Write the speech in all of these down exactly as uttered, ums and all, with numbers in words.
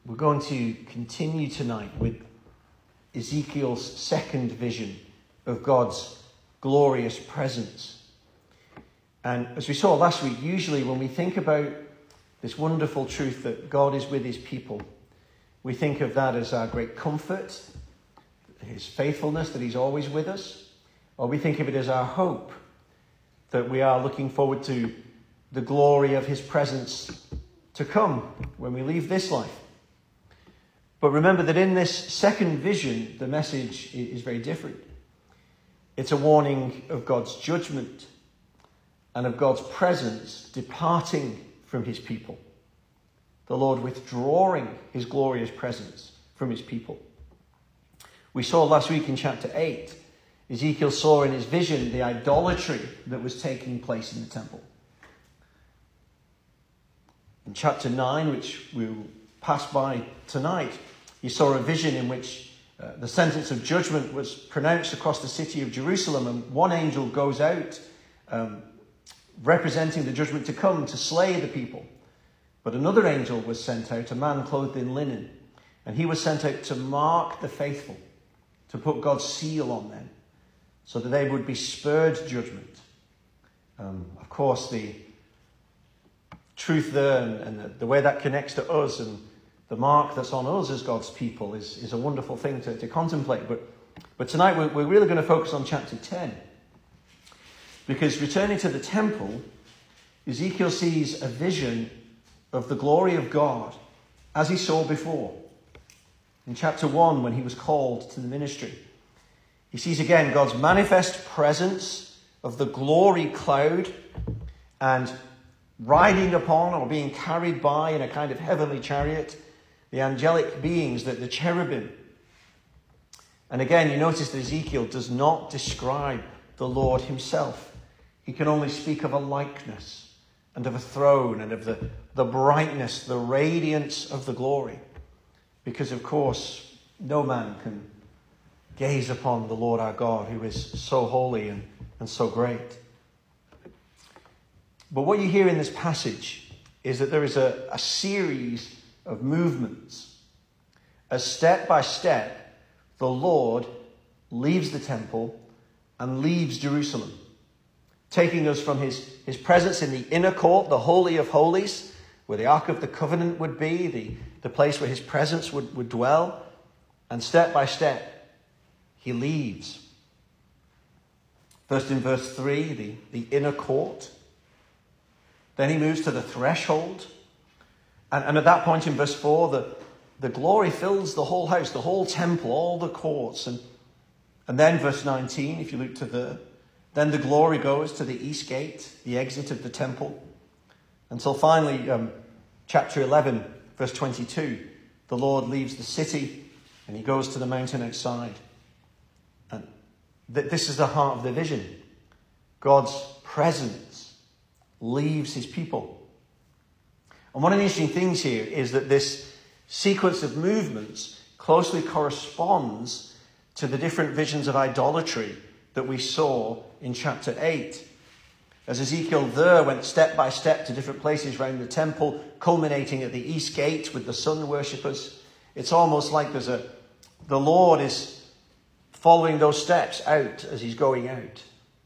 We're going to continue tonight with Ezekiel's second vision of God's glorious presence. And as we saw last week, usually when we think about this wonderful truth that God is with his people, we think of that as our great comfort, his faithfulness, that he's always with us, or we think of it as our hope, that we are looking forward to the glory of his presence to come when we leave this life. But remember that in this second vision, the message is very different. It's a warning of God's judgment and of God's presence departing from his people. The Lord withdrawing his glorious presence from his people. We saw last week in chapter eight, Ezekiel saw in his vision the idolatry that was taking place in the temple. In chapter nine, which we'll pass by tonight, he saw a vision in which uh, the sentence of judgment was pronounced across the city of Jerusalem, and one angel goes out um, representing the judgment to come to slay the people. But another angel was sent out, a man clothed in linen, and he was sent out to mark the faithful, to put God's seal on them, so that they would be spared judgment. Um, of course, the truth there and, and the, the way that connects to us and the mark that's on us as God's people is, is a wonderful thing to, to contemplate. But, but tonight we're, we're really going to focus on chapter ten. Because returning to the temple, Ezekiel sees a vision of the glory of God as he saw before. In chapter one, when he was called to the ministry, he sees again God's manifest presence of the glory cloud, and riding upon or being carried by in a kind of heavenly chariot, the angelic beings, that the cherubim. And again, you notice that Ezekiel does not describe the Lord himself. He can only speak of a likeness and of a throne and of the, the brightness, the radiance of the glory. Because, of course, no man can gaze upon the Lord our God, who is so holy and, and so great. But what you hear in this passage is that there is a, a series of movements. As step by step, the Lord leaves the temple and leaves Jerusalem, taking us from his, his presence in the inner court, the Holy of Holies, where the Ark of the Covenant would be, the, the place where his presence would, would dwell. And step by step, he leaves. First in verse three, the, the inner court. Then he moves to the threshold. And, and at that point in verse four, the, the glory fills the whole house, the whole temple, all the courts. And, and then verse nineteen, if you look to the, then the glory goes to the east gate, the exit of the temple. Until finally, um, chapter eleven, verse twenty-two, the Lord leaves the city and he goes to the mountain outside. And th- this is the heart of the vision. God's presence leaves his people. And one of the interesting things here is that this sequence of movements closely corresponds to the different visions of idolatry that we saw in chapter eight. As Ezekiel there went step by step to different places around the temple, culminating at the east gate with the sun worshippers, it's almost like there's a the Lord is following those steps out as he's going out.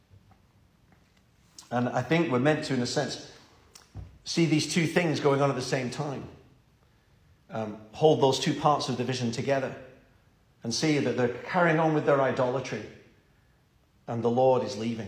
And I think we're meant to, in a sense, see these two things going on at the same time. Um, hold those two parts of the vision together and see that they're carrying on with their idolatry and the Lord is leaving.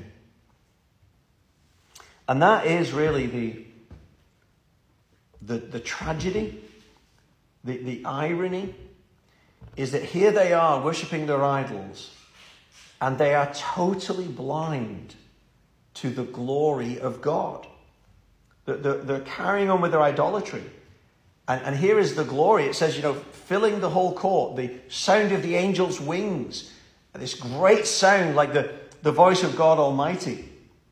And that is really the, the, the tragedy, the, the irony, is that here they are worshipping their idols and they are totally blind to the glory of God. They're, they're carrying on with their idolatry. And, and here is the glory. It says, you know, filling the whole court, the sound of the angels' wings, this great sound like the, the voice of God Almighty.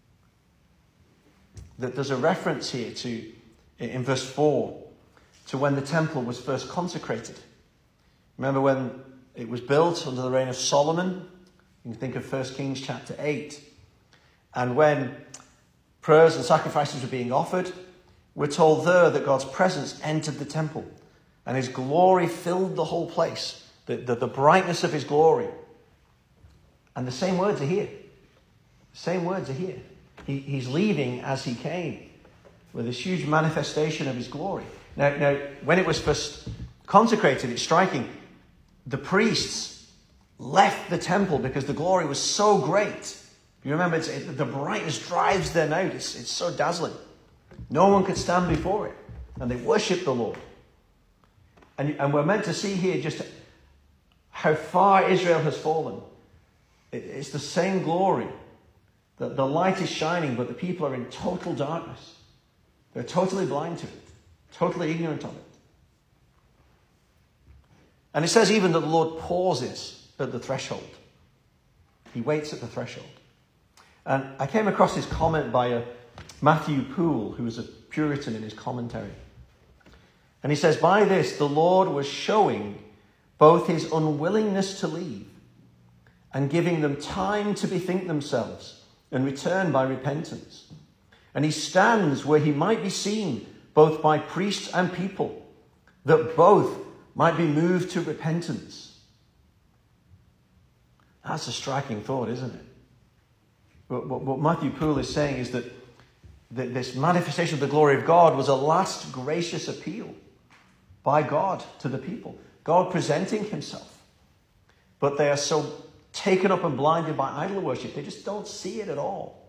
That there's a reference here to, in verse four, to when the temple was first consecrated. Remember when it was built under the reign of Solomon? You can think of First Kings chapter eight. And when prayers and sacrifices were being offered, we're told there that God's presence entered the temple. and his glory filled the whole place, the, the, the brightness of his glory. And the same words are here. The same words are here. He, he's leaving as he came, with this huge manifestation of his glory. Now, now, when it was first consecrated, it's striking. The priests left the temple because the glory was so great. You remember, it's, it, the brightness drives them out. It's, it's so dazzling. No one could stand before it. And they worship the Lord. And, and we're meant to see here just how far Israel has fallen. It, it's the same glory. The, the light is shining, but the people are in total darkness. They're totally blind to it. Totally ignorant of it. And it says even that the Lord pauses at the threshold. He waits at the threshold. And I came across this comment by a Matthew Poole, who was a Puritan in his commentary. And he says, by this, the Lord was showing both his unwillingness to leave and giving them time to bethink themselves and return by repentance. And he stands where he might be seen both by priests and people, that both might be moved to repentance. That's a striking thought, isn't it? But what Matthew Poole is saying is that this manifestation of the glory of God was a last gracious appeal by God to the people. God presenting himself. But they are so taken up and blinded by idol worship, they just don't see it at all.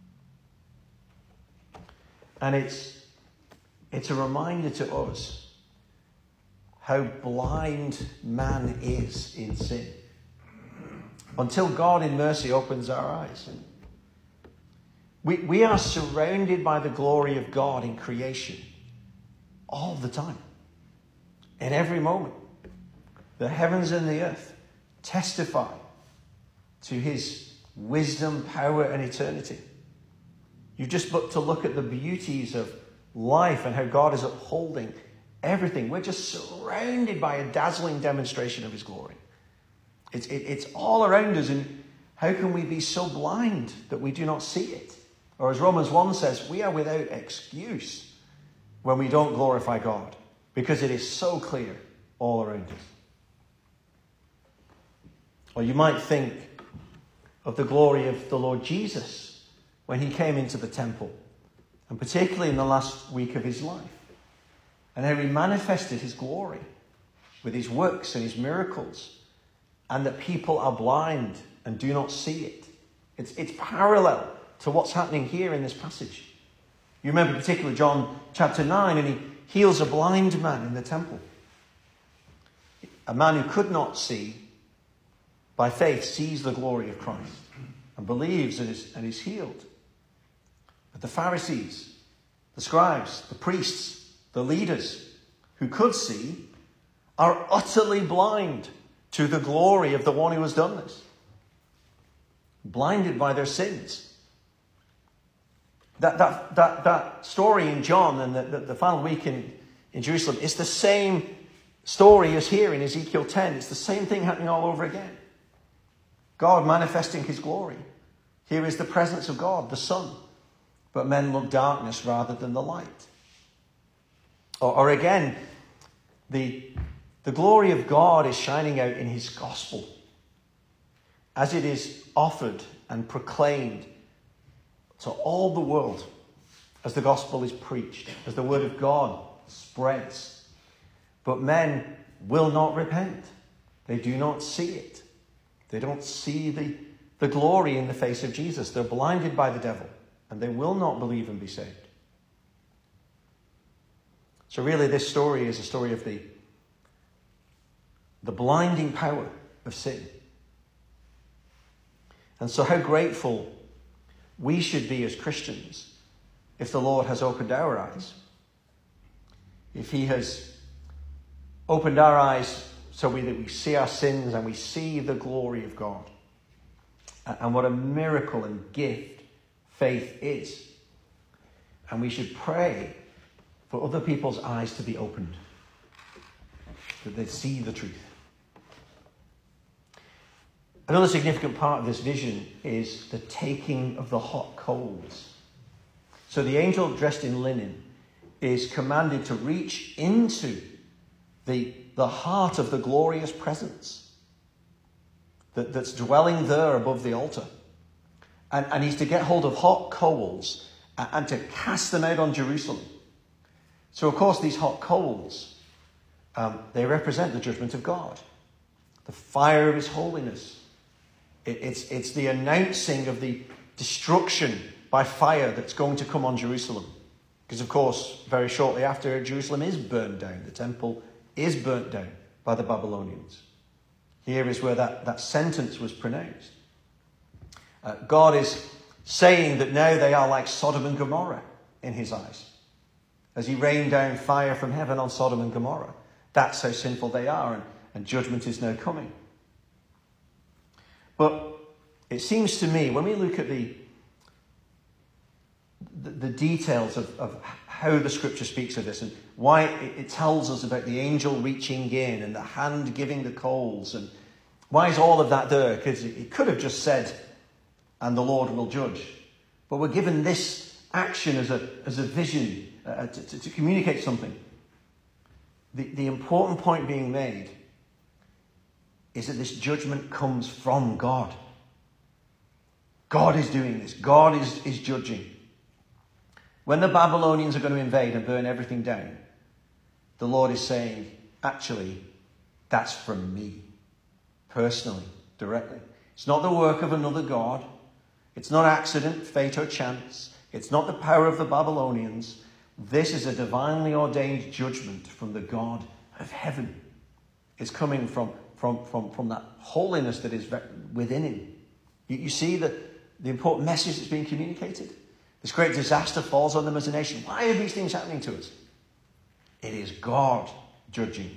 And it's, it's a reminder to us how blind man is in sin. Until God in mercy opens our eyes. We, we are surrounded by the glory of God in creation all the time. In every moment. The heavens and the earth testify to his wisdom, power, and eternity. You just look to look at the beauties of life and how God is upholding everything. We're just surrounded by a dazzling demonstration of his glory. It's, it, it's all around us, and how can we be so blind that we do not see it? Or as Romans one says, we are without excuse when we don't glorify God, because it is so clear all around us. Or you might think of the glory of the Lord Jesus when he came into the temple, and particularly in the last week of his life, and how he manifested his glory with his works and his miracles, and that people are blind and do not see it. It's, it's parallel to what's happening here in this passage. You remember particularly John chapter nine, and he heals a blind man in the temple. A man who could not see, by faith, sees the glory of Christ and believes and is, and is healed. But the Pharisees, the scribes, the priests, the leaders who could see are utterly blind to the glory of the one who has done this. Blinded by their sins. That, that, that, that story in John and the, the, the final week in, in Jerusalem is the same story as here in Ezekiel ten. It's the same thing happening all over again. God manifesting his glory. Here is the presence of God, the sun. But men love darkness rather than the light. Or, or again, the, the glory of God is shining out in his gospel. As it is offered and proclaimed to all the world, as the gospel is preached, as the word of God spreads. But men will not repent. They do not see it. They don't see the, the glory in the face of Jesus. They're blinded by the devil, and they will not believe and be saved. So really, this story is a story of the, the blinding power of sin. And so how grateful we should be as Christians if the Lord has opened our eyes. If he has opened our eyes so we, that we see our sins and we see the glory of God. And what a miracle and gift faith is. And we should pray for other people's eyes to be opened, that they see the truth. Another significant part of this vision is the taking of the hot coals. So the angel dressed in linen is commanded to reach into the, the heart of the glorious presence that, that's dwelling there above the altar. And, and he's to get hold of hot coals and, and to cast them out on Jerusalem. So, of course, these hot coals, um, they represent the judgment of God, the fire of his holiness. It, it's, it's the announcing of the destruction by fire that's going to come on Jerusalem. Because, of course, very shortly after, Jerusalem is burned down. The temple is burnt down by the Babylonians. Here is where that, that sentence was pronounced. Uh, God is saying that now they are like Sodom and Gomorrah in his eyes. As he rained down fire from heaven on Sodom and Gomorrah. That's how sinful they are, and, and judgment is now coming. But it seems to me, when we look at the, the, the details of, of how the scripture speaks of this, and why it, it tells us about the angel reaching in and the hand giving the coals, and why is all of that there? Because it, it could have just said, and the Lord will judge. But we're given this action as a, as a vision uh, to, to, to communicate something. The, the important point being made is that this judgment comes from God. God is doing this. God is, is judging. When the Babylonians are going to invade and burn everything down, the Lord is saying, actually, that's from me, personally, directly. It's not the work of another God. It's not accident, fate, or chance. It's not the power of the Babylonians. This is a divinely ordained judgment from the God of heaven. It's coming from, from, from, from that holiness that is within him. You, you see the, the important message that's being communicated? This great disaster falls on them as a nation. Why are these things happening to us? It is God judging.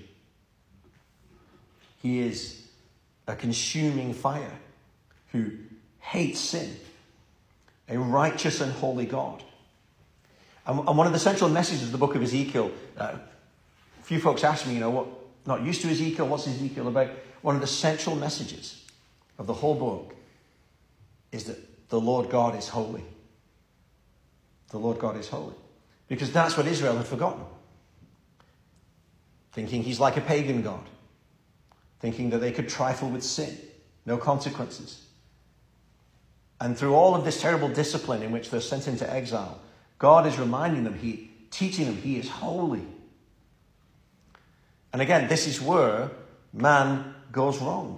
He is a consuming fire who hates sin, a righteous and holy God. And, and one of the central messages of the book of Ezekiel, uh, a few folks ask me, you know, what, not used to Ezekiel, what's Ezekiel about? One of the central messages of the whole book is that the Lord God is holy. The Lord God is holy. Because that's what Israel had forgotten. Thinking he's like a pagan God. Thinking that they could trifle with sin. No consequences. And through all of this terrible discipline in which they're sent into exile, God is reminding them, he, teaching them he is holy. And again, this is where man goes wrong.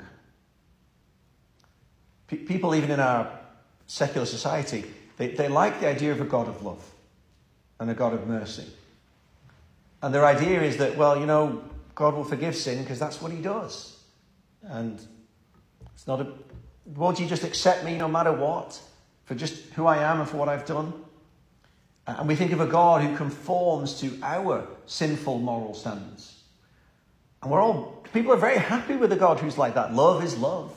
P- people, even in our secular society, they, they like the idea of a God of love and a God of mercy. And their idea is that, well, you know, God will forgive sin because that's what he does. And it's not a... Won't you just accept me no matter what? For just who I am and for what I've done? And we think of a God who conforms to our sinful moral standards. And we're all... People are very happy with a God who's like that. Love is love.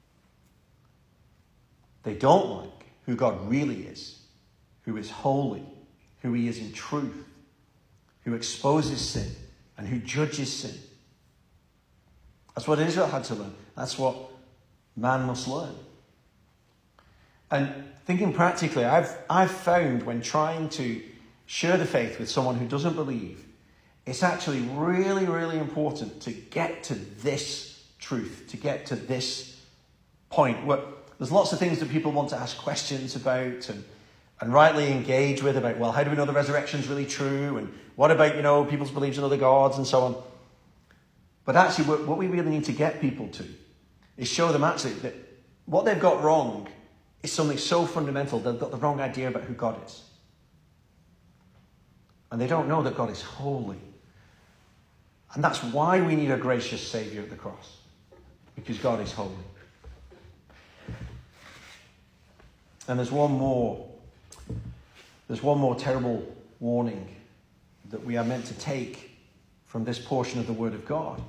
They don't like who God really is. Who is holy. Who he is in truth. Who exposes sin. And who judges sin. That's what Israel had to learn. That's what man must learn. And thinking practically, I've, I've found when trying to share the faith with someone who doesn't believe, it's actually really, really important to get to this truth, to get to this point. Where there's lots of things that people want to ask questions about and, and rightly engage with about, well, how do we know the resurrection's really true? And what about, you know, people's beliefs in other gods and so on? But actually, what, what we really need to get people to is show them actually that what they've got wrong is something so fundamental. They've got the wrong idea about who God is. And they don't know that God is holy. And that's why we need a gracious Saviour at the cross. Because God is holy. And there's one more, there's one more terrible warning that we are meant to take from this portion of the Word of God.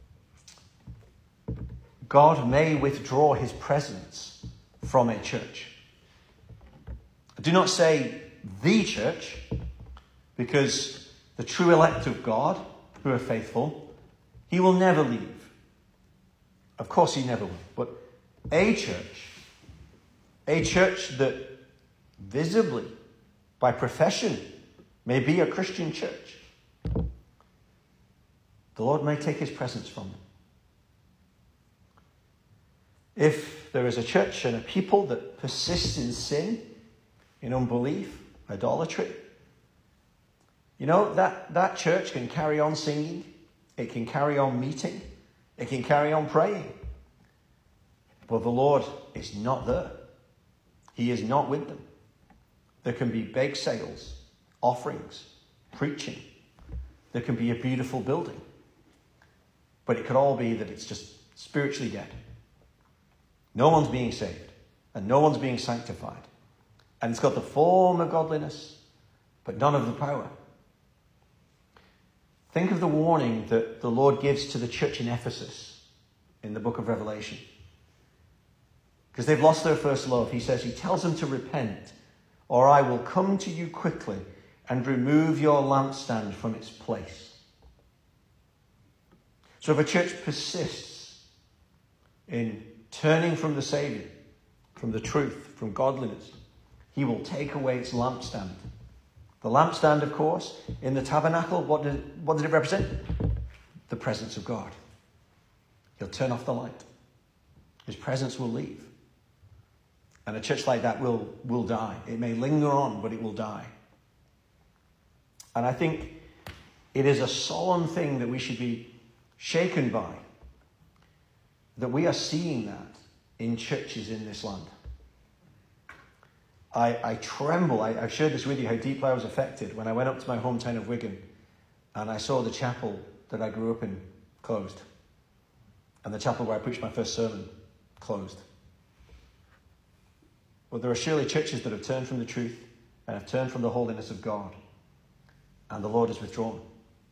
God may withdraw his presence from a church. Do not say the church, because the true elect of God, who are faithful, he will never leave. Of course he never will. But a church, a church that visibly, by profession, may be a Christian church. the Lord may take his presence from them. If there is a church and a people that persist in sin, in unbelief, idolatry, you know, that, that church can carry on singing, it can carry on meeting, it can carry on praying. But the Lord is not there. He is not with them. There can be bake sales, offerings, preaching. There can be a beautiful building. But it could all be that it's just spiritually dead. No one's being saved, and no one's being sanctified. And it's got the form of godliness, but none of the power. Think of the warning that the Lord gives to the church in Ephesus in the book of Revelation. Because they've lost their first love. He says, he tells them to repent, or I will come to you quickly and remove your lampstand from its place. So if a church persists in turning from the Saviour, from the truth, from godliness, he will take away its lampstand. The lampstand, of course, in the tabernacle, what did, what did it represent? The presence of God. He'll turn off the light. His presence will leave. And a church like that will, will die. It may linger on, but it will die. And I think it is a solemn thing that we should be shaken by, that we are seeing that in churches in this land. I, I tremble. I, I've shared this with you, how deeply I was affected when I went up to my hometown of Wigan and I saw the chapel that I grew up in closed. And the chapel where I preached my first sermon closed. Well, there are surely churches that have turned from the truth and have turned from the holiness of God. And the Lord has withdrawn.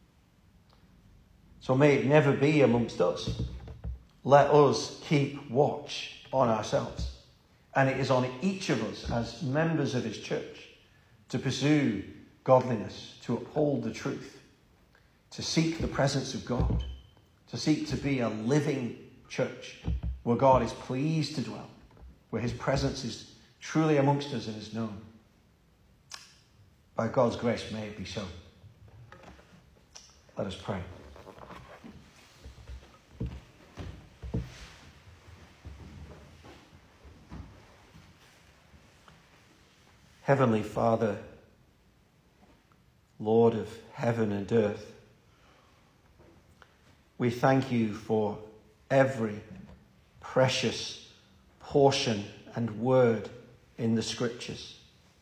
So may it never be amongst us. Let us keep watch on ourselves. And it is on each of us as members of his church to pursue godliness, to uphold the truth, to seek the presence of God, to seek to be a living church where God is pleased to dwell, where his presence is truly amongst us and is known. By God's grace, may it be so. Let us pray. Heavenly Father, Lord of heaven and earth, we thank you for every precious portion and word in the Scriptures.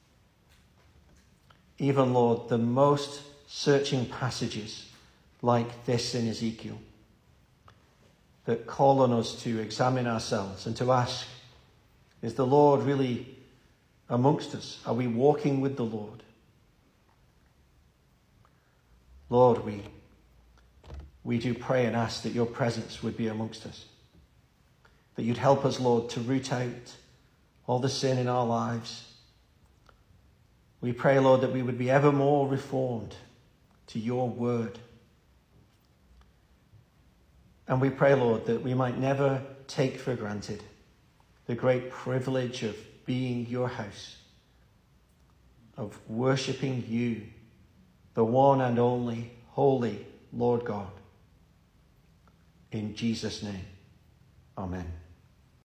Even, Lord, the most searching passages like this in Ezekiel that call on us to examine ourselves and to ask, is the Lord really amongst us? Are we walking with the Lord? Lord, we, we do pray and ask that your presence would be amongst us. That you'd help us, Lord, to root out all the sin in our lives. We pray, Lord, that we would be ever more reformed to your word. And we pray, Lord, that we might never take for granted the great privilege of being your house, of worshipping you, the one and only holy Lord God. In Jesus' name, amen.